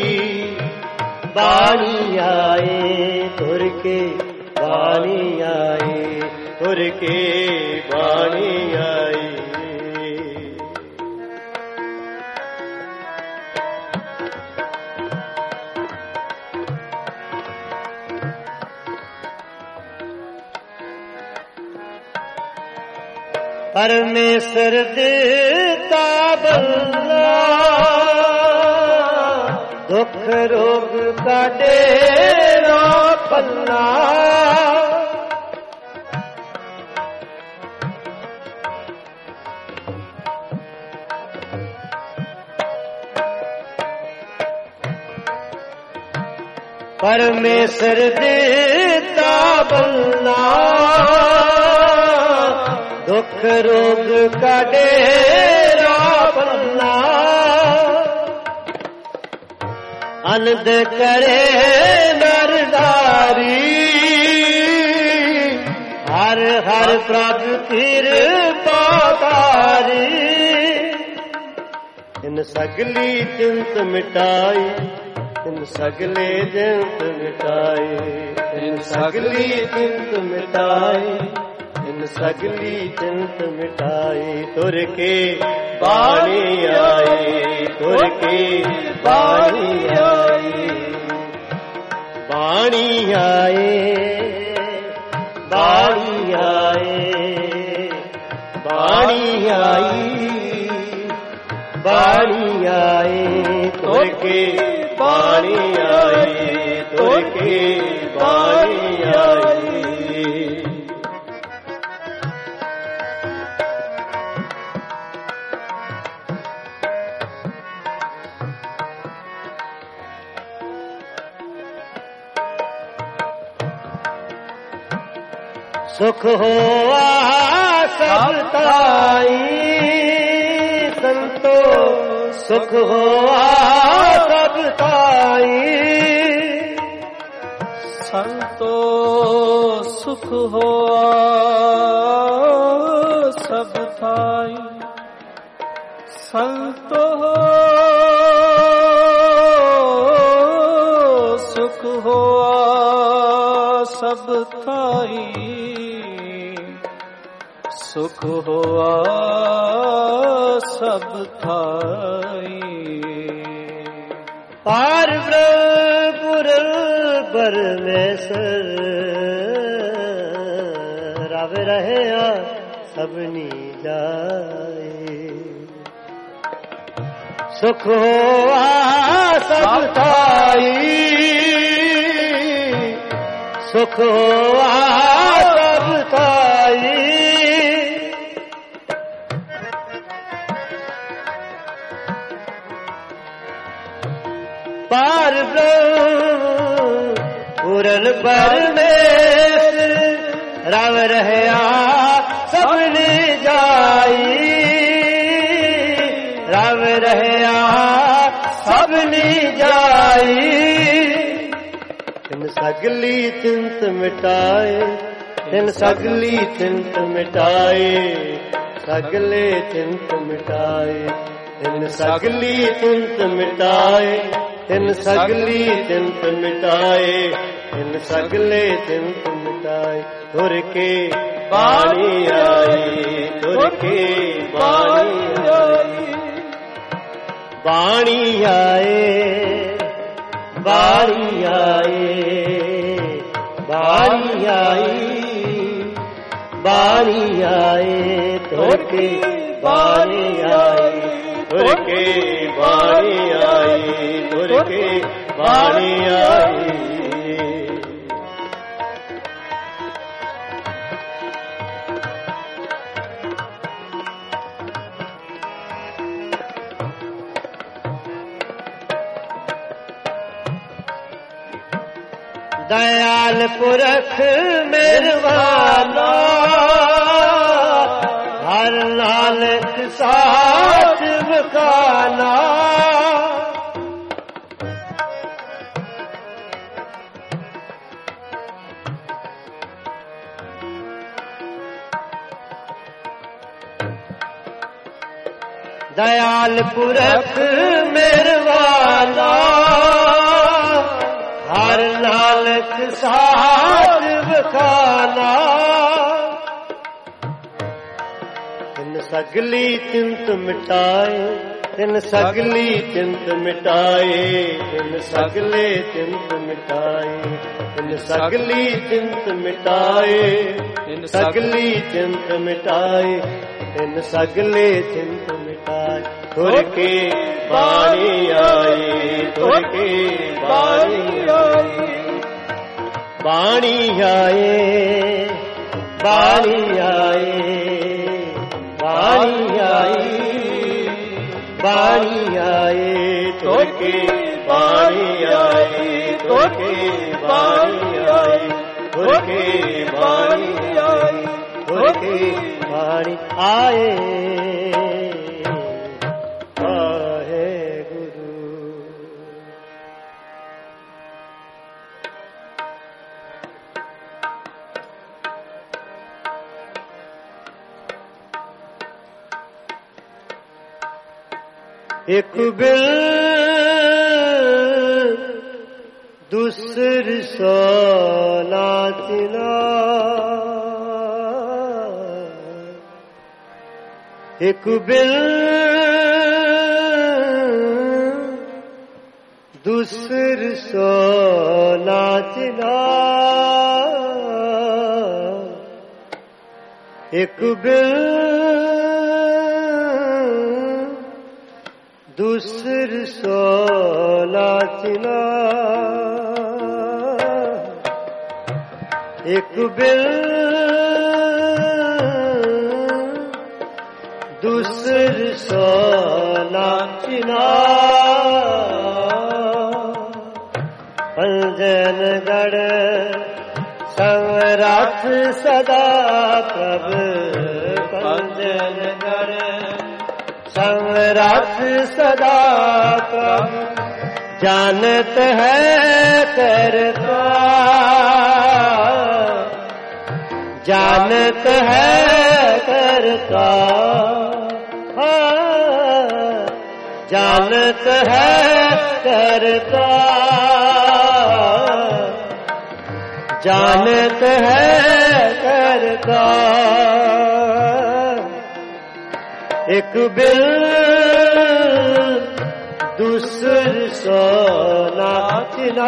बाणी आए तुर के, बाणी आए तुर के, बाणी आई, परमेश्वर देता बल्ला, दुख रोग का डेरा पन्ना, परमेश्वर देता बल्ला, दुख रोग का डेरा पन्ना, आनंद करे नरदारी, हर हर प्रभु कृपा तारी, इन सगली चिंत मिटाई, इन सगले चिंत मिटाई, इन सगली चिंत मिटाई, इन सगली चिंत मिटाई, तुर के बाणी आई, तुर के बाणी आई, बाणी आए, बाणी आए, बाणी आई, बाणी आए, तोर के बाणी आई, तोर के बाणी आई। सुख होआ सब ताई संतो, सुख होआ सब ताई संतो, सुख होआ सब थाई संतो, सुख होआ सब थाई, सुख होआ सब थाई। पार ब्रह्मपुर परमेश्वर रव रहे सबनी जाए, सुख होआ सब थाई, सुख होआ सब थाई। पार पूरन परमेश रव रहया सबने जाई, रव रहया सबने जाई। इन सगली चिंत मिटाए, इन सगली चिंत मिटाए, सगले चिंत मिटाए, इन सगली चिंत मिटाए, इन सगली चिंत मिटाए, इन सगले चिंत मिटाए। तुर के बाणी आई, तुर के बाणी आई, बाणी आए, बाणी आए, बाणी आई, बाणी आए, तुर के बाणी आई, तुर के बाणी आई, तुर के बाणी आई। दयाल पुरख मेरवाना, हर नानक साथ बखाना। दयाल पुरख मेरवाना, हर नानक साथ बखाना। इन सगली चिंत मिटाए, इन सगली चिंत मिटाए, इन सगले चिंत मिटाए, इन सगली चिंत मिटाए, इन सगली चिंत मिटाए, इन सगले चिंत मिटाए। तुर के बाणी आई, तुर के बाणी आई, बाणी आए, बाणी आए, बाणी आई, बाणी आए, तुर के बाणी आई, तुर के बाणी आई, तुर के बाणी आई, तुर के बाणी आए। एक बिल दूसर सोलातिना, एक बिल दूसर सो नाचना एक बिल दूसर सो नाचना एक बिल दूसर सो नाचना पंजनगढ़ संवरात सदा प्रभ पंजनगढ़ संवरात सदा प्रभ जानत है करता जानत है करता जानत है करता जानत है करता एक बिल दूसर सो नाचना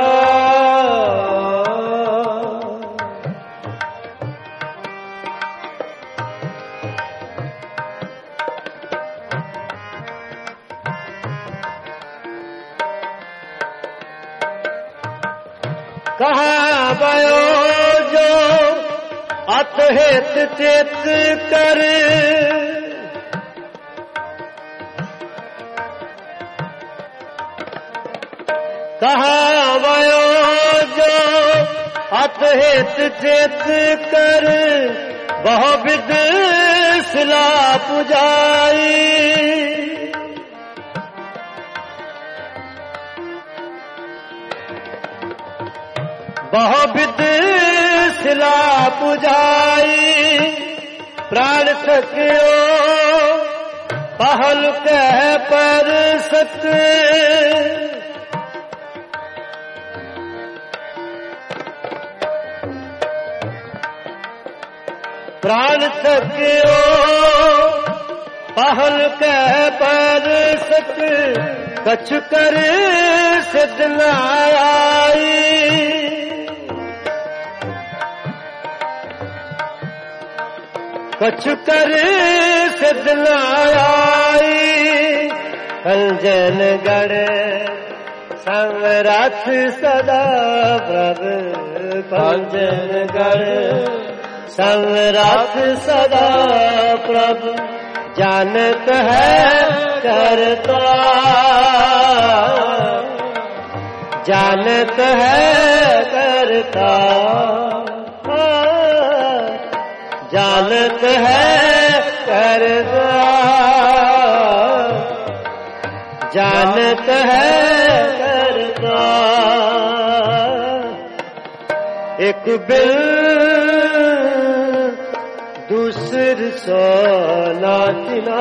कहा भयो जो अतहित चित कर कहा भयो जो अतहित चित कर बहुविध सिला पुजाई बहुविध सिला पुजाई प्राण सकियो पहल कह पर सत प्राण सकियो पहल कह पर सत कछु कर सिद्ध न आई कछु कर सिद्ध न आई पंजनगढ़ संवरात सदा प्रभ पंजनगढ़ संवरात सदा प्रभ जानत है करता जानत है करता जानत है करता जानत है करता एक बिल दूसर सो नाचना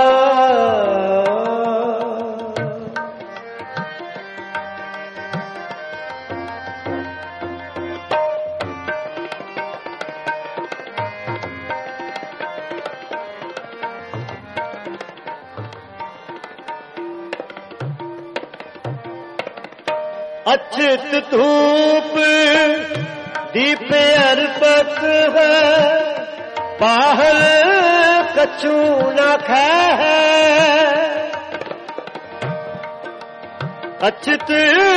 अच्युत धूप दीप अर्पत है पाहल कछु न खाए अच्युत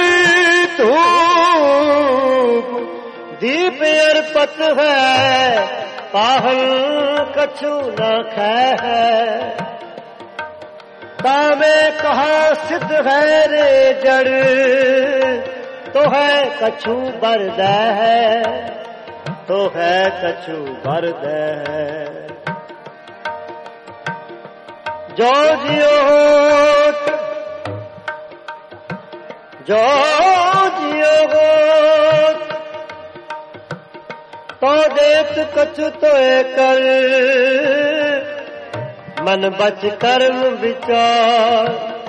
धूप दीप अर्पत है पाहल कछु न खाए तामे कहा सिद्ध है रे जड़ तो है कछु बरद है तो है कछु बरद है जो जियो जो जियो तो देत कछु तो कर मन बच कर्म विचार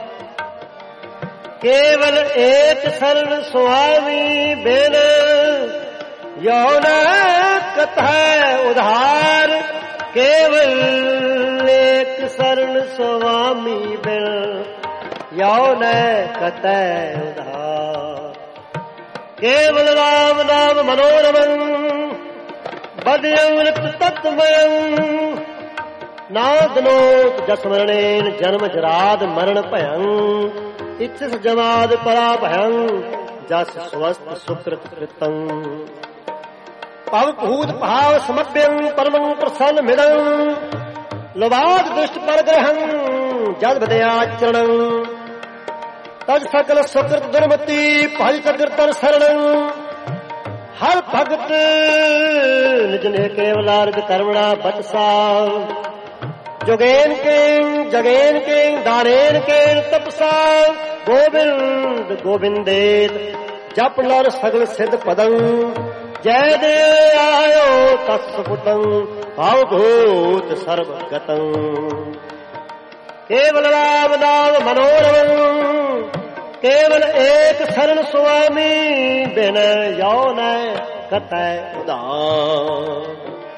केवल एक शरण स्वामी बिन यौन कथा उधार केवल एक शरण स्वामी बिन यौन कथा उधार ਕੇਵਲ ਰਾਮ ਨਾਮ ਮਨੋਰਮੰ ਬਦਿਅਮ੍ਰਿਤ ਤਤਮਯੰ ਨਾਦਨੋਤ ਜਸਮਰਣੇਨ ਜਨਮ ਜਰਾਦ ਮਰਨ ਭਯੰ ਇਛਸ ਜਮਾਦ ਪਰਾ ਭਯੰ ਜਸ ਸਵਸਤ ਸੁਕ੍ਰਿਤ ਕ੍ਰਿਤੰ ਭਵ ਭੂਤ ਭਾਵ ਸਮਭਯੰ ਪਰਮੰ ਪ੍ਰਸੰਨ ਮਿਦੰ ਲੋਭਾਦ ਦੁਸ਼ਟ ਪਰਗ੍ਰਹੰ ਜਦ ਵਿਦਿਆਚਰਣੰ ਤਜ ਸਕਲ ਸੁਕ੍ਰਿਤ ਦੁਰਮਤੀ ਭਜ ਚਕ੍ਰਤਨ ਸਰਣੰ ਹਰ ਭਗਤ ਨਿਜ ਨੇ ਕੇਵਲਾਰਗ ਕਰਮਣਾ ਬਤਸਾ ਜੋਗੇਨ ਕੇ ਜਗੇਨ ਕੇ ਦਾਨੇਨ ਕੇ ਤਪਸਾ ਗੋਬਿੰਦ ਗੋਬਿੰਦੇਤ ਜਪ ਲਰ ਸਗਲ ਸਿਧ ਪਦੰ ਜੈ ਦੇ ਆਇਓ ਤਸ ਪੁਟੰ ਭਾਵ ਭੂਤ ਸਰਬ ਗਤੰ ਕੇਵਲ ਰਾਮ ਨਾਮ ਮਨੋਰਮੰ ਕੇਵਲ ਏਕ ਸਰਣ ਸੁਆਮੀ ਬਿਨ ਯੋ ਨੈ ਕਤੈ ਉਧਾਰ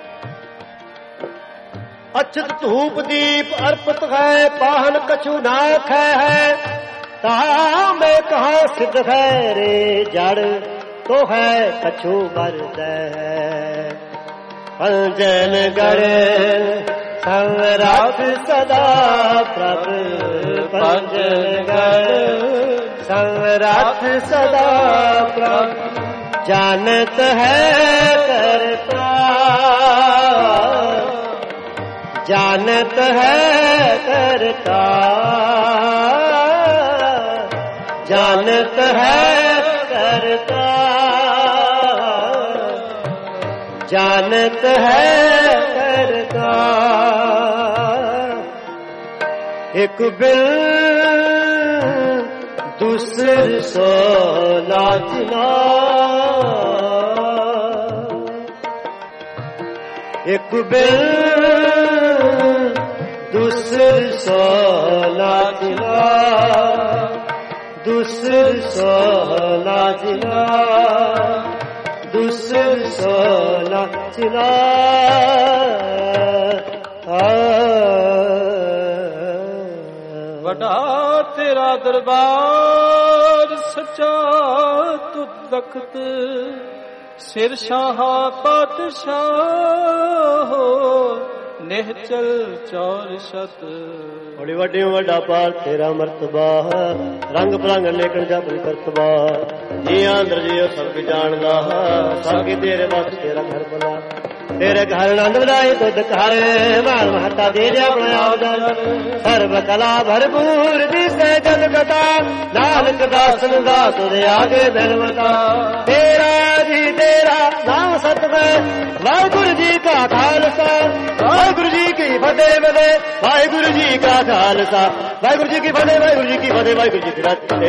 ਅਛਤ ਧੂਪ ਦੀਪ ਅਰਪਤ ਹੈ ਪਾਹਨ ਕਛੂ ਨਾ ਖੈ ਹੈ ਤਾ ਮੈਂ ਕਹਾਂ ਸਿੱਧ ਹੈ ਰੇ ਜੜ ਤੋ ਹੈ ਕਛੂ ਬਰਦੈ ਪੰਜਨ ਗੜ ਸੰਰਾਤ ਸਦਾ ਪ੍ਰਭ ਪੰਜਨ ਗੜ ਸੰਰਾਤ ਸਦਾ ਪ੍ਰਭ ਜਾਨਤ ਹੈ ਕਰਤਾ जानत है करता जानत है करता जानत है करता एक बिल दूसर सो नाचना एक बिल दूसर सो नाचना दूसर सो नाचना दूसर सो नाचना वडा तेरा दरबार सच्चा तुद तख्त सिर शाहा पातशाह ਨਿਹਚਲ ਚੌਰ ਸ਼ਤ ਬੜੀ ਵੱਡੀ ਵੱਡਾ ਪਾਰ ਤੇਰਾ ਮਰਤਬਾ ਰੰਗ ਬਰੰਗ ਲੇਖਣ ਜਾ ਬਰੀ ਕਰਤਬਾ ਜੀ ਆਂਦਰ ਜੀਓ ਸਭ ਕੀ ਜਾਣਦਾ ਸਭ ਕੀ ਤੇਰੇ ਵਾਸ ਤੇਰਾ ਘਰ ਬਲਾ ਤੇਰੇ ਘਰ ਆਨੰਦ ਵਧਾਏ ਤੁਧ ਘਰ ਮਾਲ ਮਹਤਾ ਦੇ ਦੇ ਆਪਣਾ ਆਪ ਸਰਬ ਕਲਾ ਭਰਪੂਰ ਦਿਸੈ ਜਨ ਕਥਾ ਨਾਨਕ ਦਾਸਨ ਦਾ ਤੁਧ ਆਗੇ ਬਿਨਵਤਾ ਤੇਰਾ ਜੀ ਤੇਰਾ ਨਾਮ ਸਤਿਗੁਰ ਵਾਹਿਗੁਰੂ ਜੀ ਕਾ ਖਾਲਸਾ ਵਾਹਿਗੁਰੂ ਜੀ ਕੀ ਫਤਿਹ ਵਾਹਿਗੁਰੂ ਜੀ ਕਾ ਖਾਲਸਾ ਵਾਹਿਗੁਰੂ ਜੀ ਕੀ ਫਤਿਹ ਵਾਹਿਗੁਰੂ ਜੀ ਕੀ ਫਤਿਹ ਵਾਹਿਗੁਰੂ ਜੀ ਕੀ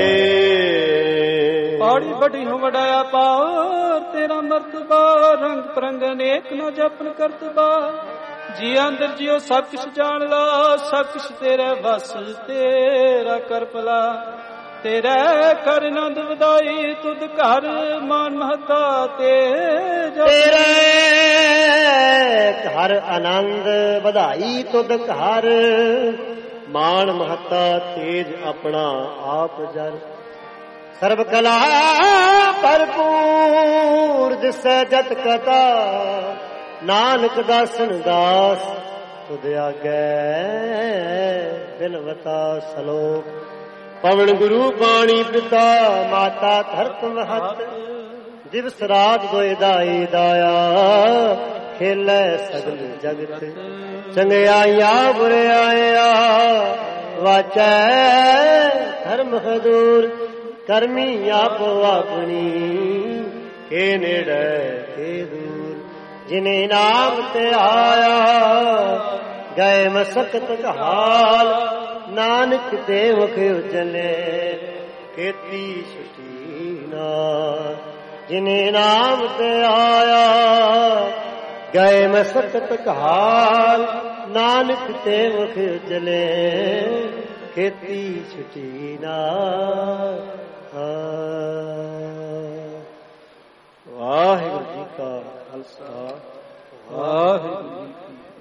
ਫਤਿਹ ਪਾੜੀ ਵੱਡੀ ਹੋ ਵਡਾਇਆ ਪਾਰ ਤੇਰਾ ਮਰਤਬਾ ਰੰਗ ਪਰੰਗ ਅਨੇਕ ਨਾ ਜਪਨ ਕਰਤਬਾ ਜੀ ਅੰਦਰ ਜਿਉ ਸਭ ਕੁਛ ਜਾਣ ਲਾ ਸਭ ਕੁਛ ਤੇਰੇ ਵਸ ਤੇਰਾ ਕਰ ਭਲਾ ਤੇਰੇ ਕਰ ਆਨੰਦ ਵਧਾਈ ਤੁਧ ਘਰ ਮਾਨ ਮਹਤਾ ਤੇਰੇ ਘਰ ਆਨੰਦ ਵਧਾਈ ਤੁਧ ਘਰ ਮਾਨ ਮਹਤਾ ਤੇਜ ਆਪਣਾ ਆਪ ਜਰ ਸਰਬ ਕਲਾ ਭਰਪੂਰ ਦਿਸੈ ਜਤ ਕਥਾ ਨਾਨਕ ਦਾਸਨ ਦਾਸ ਤੁਧ ਆਗੈ ਬਿਨਵਤਾ ਸਲੋਕ ਪਵਨ ਗੁਰੂ ਪਾਣੀ ਪਿਤਾ ਮਾਤਾ ਧਰਤ ਮਹਤ ਦਿਵਸ ਰਾਤ ਦੋਇ ਦਾਈ ਦਾਇਆ ਖੇਲੇ ਸਗਲ ਜਗਤ ਚੰਗਿਆਈਆਂ ਬੁਰਿਆਈਆਂ ਵਾਚੈ ਧਰਮ ਹਦੂਰ ਕਰਮੀ ਆਪੋ ਆਪਣੀ ਕੇ ਨੇੜੇ ਕੇ ਦੂਰ ਜਿਨੇ ਨਾਮ ਤੇ ਆਇਆ ਗਏ ਮਸਕਤ ਕਹਾਲ ਨਾਨਕ ਤੇ ਮੁਖ ਉਜਲੇ ਕੀਤੀ ਛੁਟੀ ਨਾ ਜਿਨੇ ਨਾਮ ਤੇ ਆਇਆ ਗਏ ਮਸਕਤ ਕਹਾਲ ਨਾਨਕ ਤੇ ਮੁਖ ਉਜਲੇ ਕੀਤੀ ਛੁਟੀ ਨਾ ਵਾਹਿਗੁਰੂ ਜੀ ਕਾ ਖਾਲਸਾ ਵਾਹਿਗੁਰੂ ਜੀ ਕੀ